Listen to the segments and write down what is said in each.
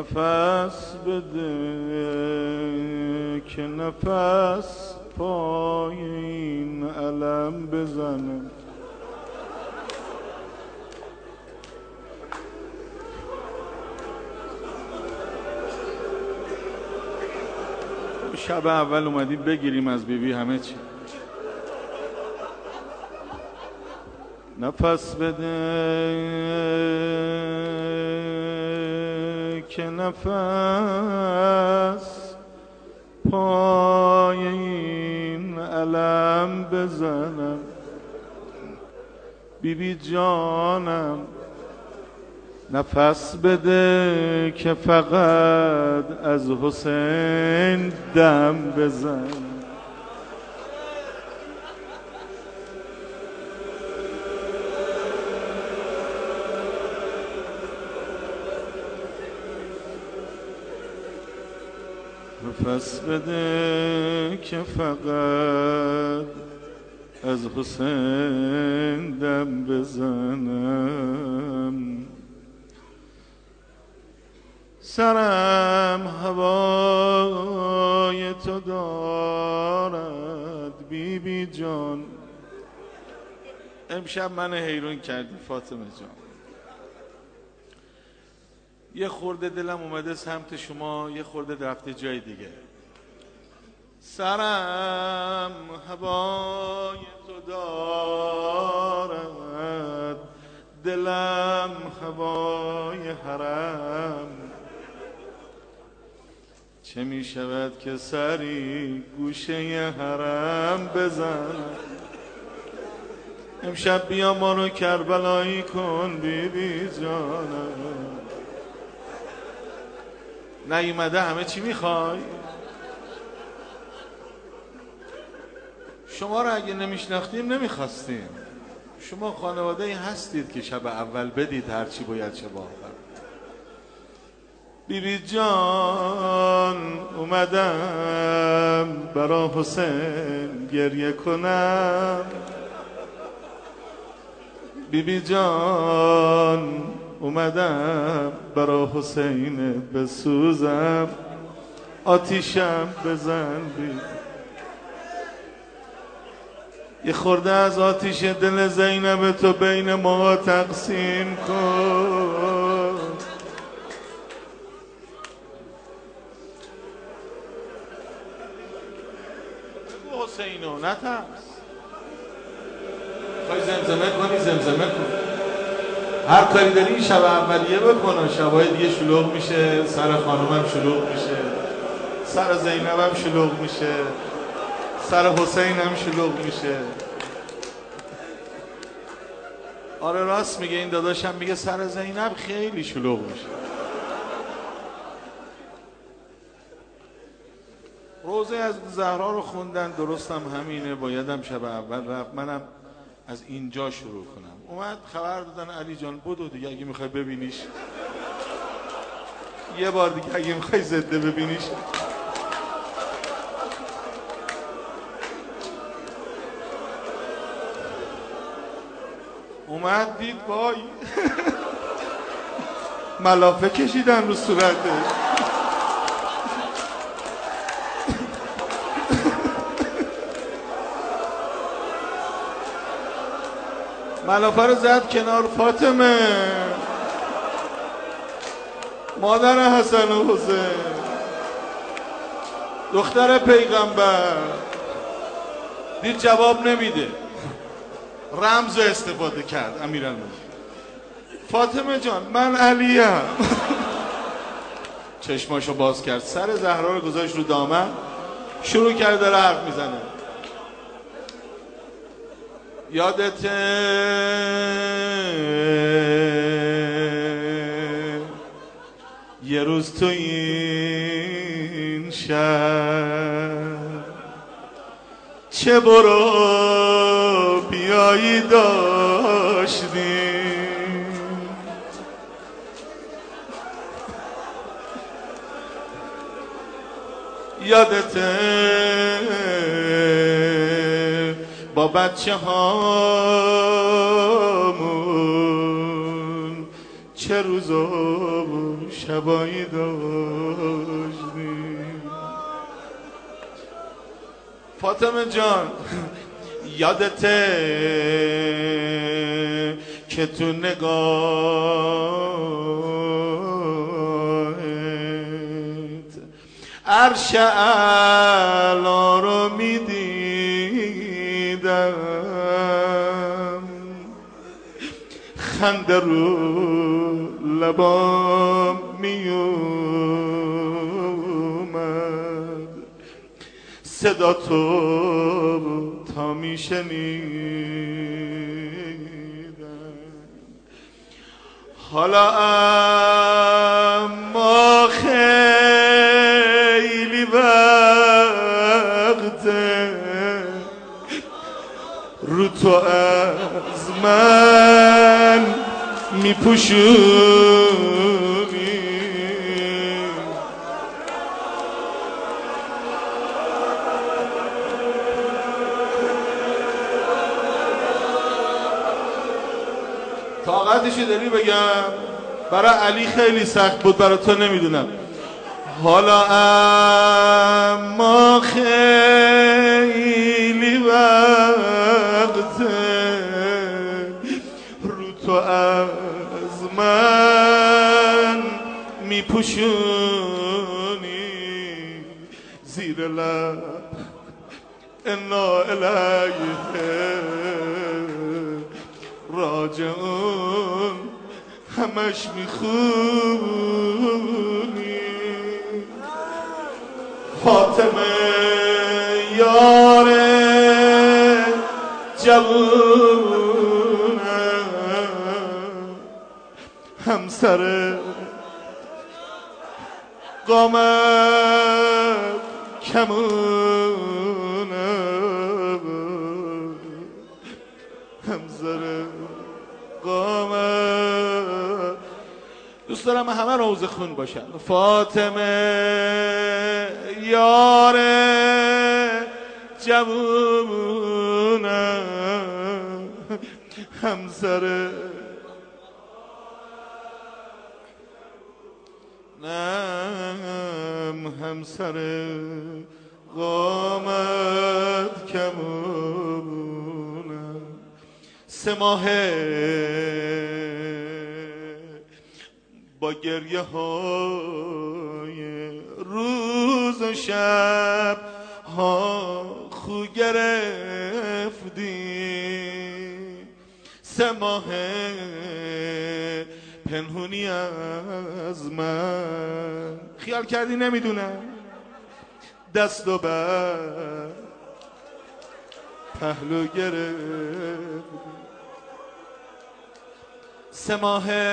نفس بده که نفس پای این علم بزنم. شب اول اومدیم بگیریم از بیبی همه چی. نفس بده که نفس پای این علم بزنم. بیبی جانم نفس بده که فقط از حسین دم بزنم. نفس بده که فقط از حسین دم بزنم. سرم هوای تو دارد بیبی جان. امشب من حیرون کردی فاطمه جان. یه خورده دلم اومده سمت شما، یه خورده رفته جای دیگه. سرم هوای تو دارد، دلم هوای حرم. چه می شود که سری گوشه حرم بزنم. امشب بیا ما رو کربلایی کن بیبی جانم. نیومده همه چی میخوای؟ شما رو اگه نمیشناختیم نمیخواستیم. شما خانواده ای هستید که شب اول بدید هرچی باید شب آخر. بیبی جان اومدم برا حسین گریه کنم. بیبی جان اومدم برا حسین بسوزم. آتیشم بزن بیبی، یه خورده از آتیش دل زینب تو بین ما تقسیم کن. بگو حسینو نترس. خواهی زمزمه کنی زمزمه کن. هر کاری داری این شب اولیه بکن. شبای دیگه شلوغ میشه، سر خانومم شلوغ میشه، سر زینبم شلوغ میشه، سر حسین هم شلوغ میشه. آره راست میگه این داداشم، میگه سر زینب خیلی شلوغ میشه. روزه از زهرا رو خوندن، درستم همینه، بایدم شب اول رفت. منم از اینجا شروع کنم. اومد خبر دادن علی جان بدو دیگه اگه میخوای ببینیش، یه بار دیگه اگه میخوای زنده ببینیش. اومد دید وای ملافه کشیدن رو صورته. ملافه رو زد کنار. فاطمه مادر حسن و حسین، دختر پیغمبر، دید جواب نمیده، رمز استفاده کرد امیرالمومنین. فاطمه جان من علیم. چشماشو باز کرد، سر زهرا رو گذاشت رو دامن، شروع کرد داره حرف میزنه. یادته یه روز تو این شهر چه برو بیایی داشتیم. یادته با بچه هامون چه روزا و شبایی داشتیم. فاطمه جان یادته که تو نگاهت عرش اعلا رو میدیدم، خنده رو لبام میومد، صدا تو تا میشنیدم. حالا اما خیلی وقته رو تو از من میپوشونی. طاقتشو داری بگم؟ برای علی خیلی سخت بود، برای تو نمیدونم. حالا اما خیلی وقته رو تو از من میپوشونی، زیر لب انا الیه راجعون همش میخونی. فاطمه یار جوونم، همسر قامت کمونم، همسر قامت. دوست دارم همه روز خون باشن. فاطمه یار جوونم، همسر همسر قامت کمونم. 3 ماهه با گریه های روز و شب ها خو گرفتی. 3 ماهه پنهونی از من، خیال کردی نمیدونم، دست و بر پهلو گرفت. 3 ماهه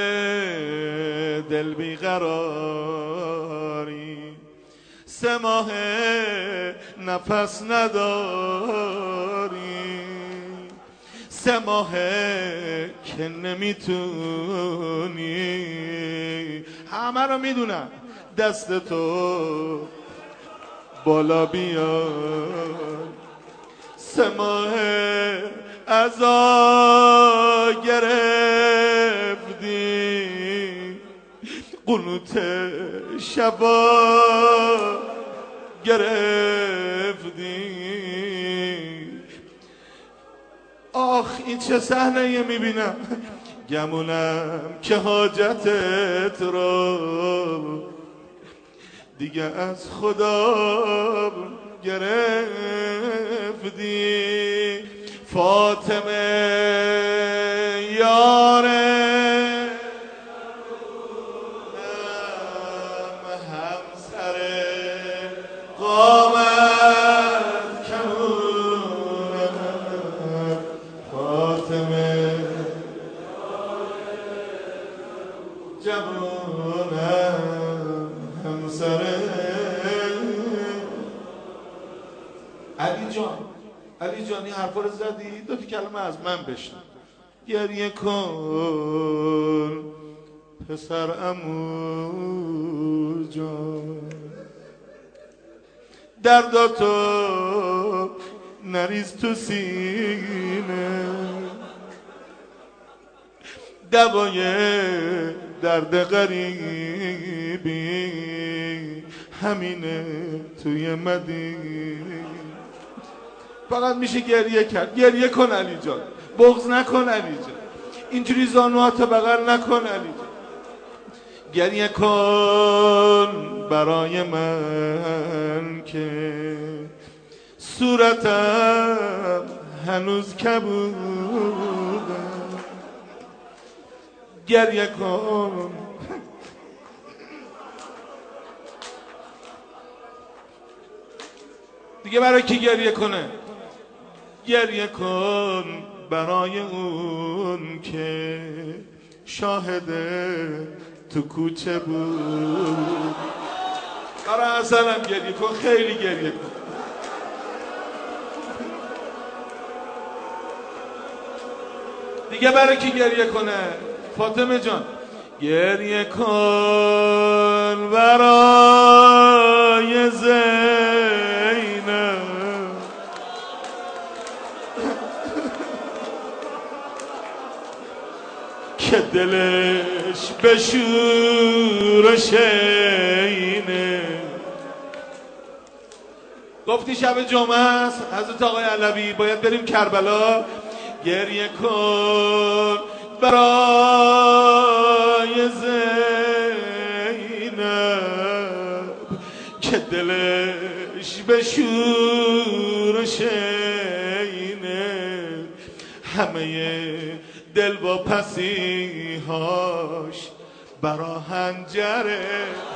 دل بیقراری، 3 ماهه نفس نداری، 3 ماهه که نمیتونی. همه رو میدونم، دست تو بالا بیار. 3 ماهه عزا گرفتی، قنوت شبا گرفتی. آخ این چه صحنه میبینم، گمونم که حاجتت رو دیگه از خدا گرفتی. فاطمه یاره همسر قامت کمونم. فاطمه جوونم، همسر علی جان. علی جان این حرفا رو زدی، 2 کلمه از من بشنو. گریه کن پسر عمو جان، درداتو نریز تو سینه، دوای درد غریبی همینه توی مدینه. فقط میشه گریه کرد. گریه کن علی جان، بغض نکن علی جان، اینجوری زانوهاتو بغل نکن علی جان. گریه کن برای من که صورتم هنوز کبوده. گریه کن دیگه. برای کی گریه کنه؟ گریه کن برای اون که شاهده تو کوچه بود. برای حسنم گریه کن، خیلی گریه کن. دیگه برای کی گریه کنه؟ فاطمه جان گریه کن برای زینب که دلش به شور و شینه. گفتی شب جمعه است حضرت آقای علوی باید بریم کربلا. گریه کن برای زینب که دلش به شور و شینه. همه دل با پسیهاش برا هنجره.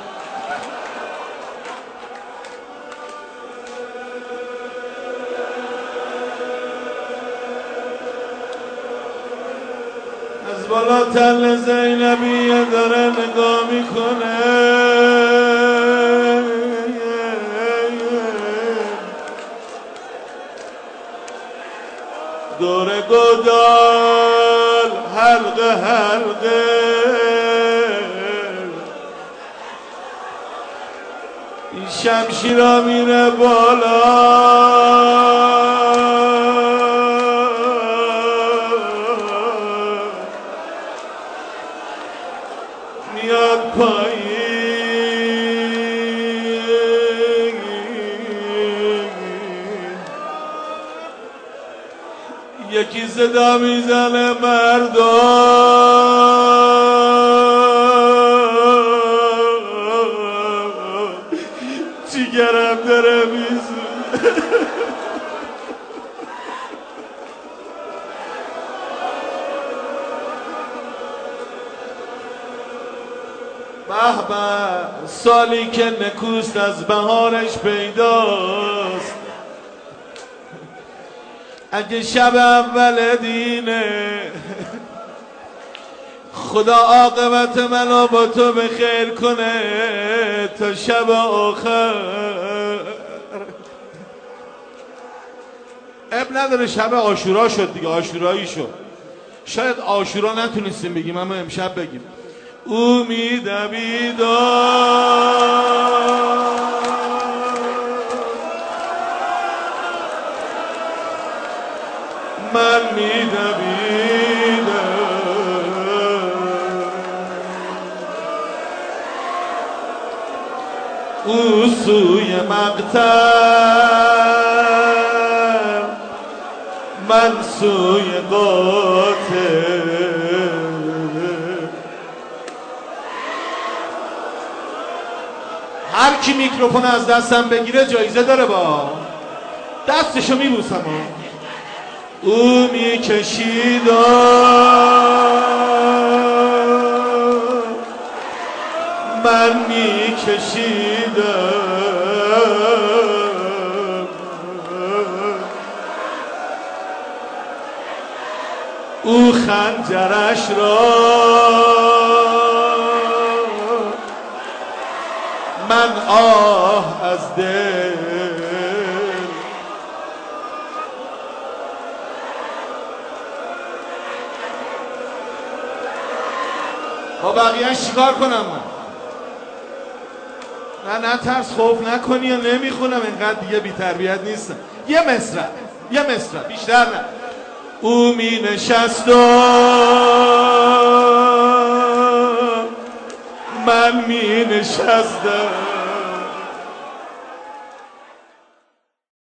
از بالا تل زینبیه داره نگاه میکنه. دور گودال حلقه حلقه این شمشیرا میره بالا. میاد پایین. یکی صدا میزنه مردم جیگرم داره میزونه. به به سالی که نکوست از بهارش پیداست. اگه شب اول دینه خدا عاقبت منو با تو به خیر کنه تا شب آخر. اب نداره شب عاشورا شد دیگه، عاشورایی شد. شاید عاشورا نتونستیم بگیم اما امشب بگیم. امید بیدار من میدویدم او سوی مقتل من سوی قاتل. هر کی میکروفون از دستم بگیره جایزه داره، با دستشو میبوسم. او میکشید من میکشیدم. او خنجرش را من آه از دل. با بقیه چیکار کنم من؟ نه ترس، خوف نکنی یا نمیخونم، اینقدر دیگه بی تربیت نیستم. یه مصرع بیشتر نه. او می نشست و من می نشستم